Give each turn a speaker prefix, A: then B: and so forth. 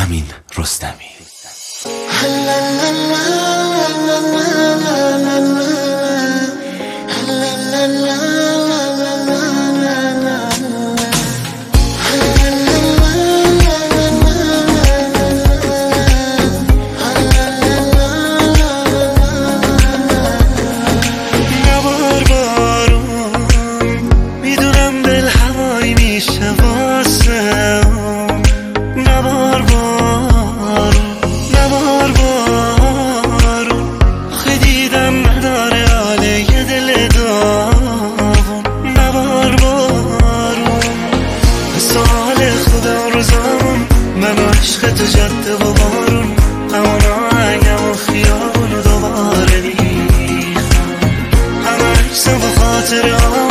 A: امین رستمی.
B: من عشق تو جاده و بارون همون آهنگم و خیال دوباره ریختم همه عکسم و خاطره